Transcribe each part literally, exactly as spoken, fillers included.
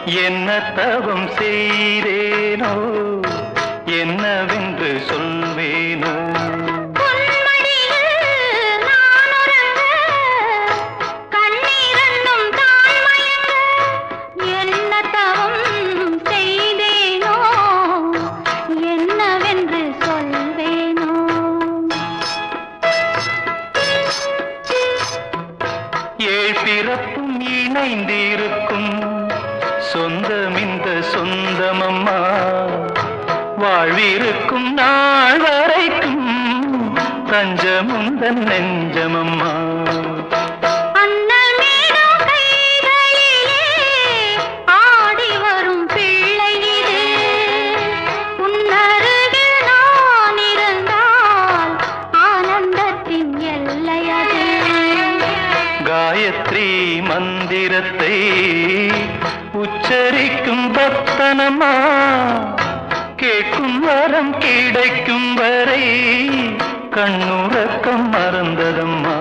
என்ன தவம் செய்தேனோ என்னவென்று சொல்வேனோ. ஏழ் பிறப்பும் இணைந்திருக்கும் சொந்தம் இந்த சொந்தமம்மா, வாழ்விருக்கும் நாள் வரைக்கும் தஞ்சமுந்தன் நெஞ்சமம்மா. காயத்ரி மந்திரத்தை உச்சரிக்கும் பக்தனம்மா, கேட்கும் வரம் கிடைக்கும் வரை கண்ணுறக்கம் மறந்ததம்மா.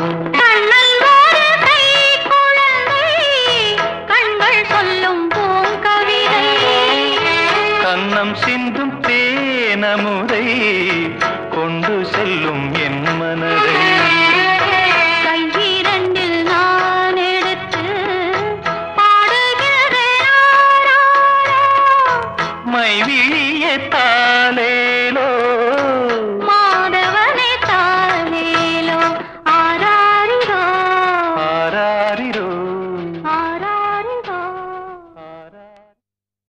கன்னம் சிந்தும் தேனமுதை கொண்டு செல்லும் என் மனதை. மை விழியே தா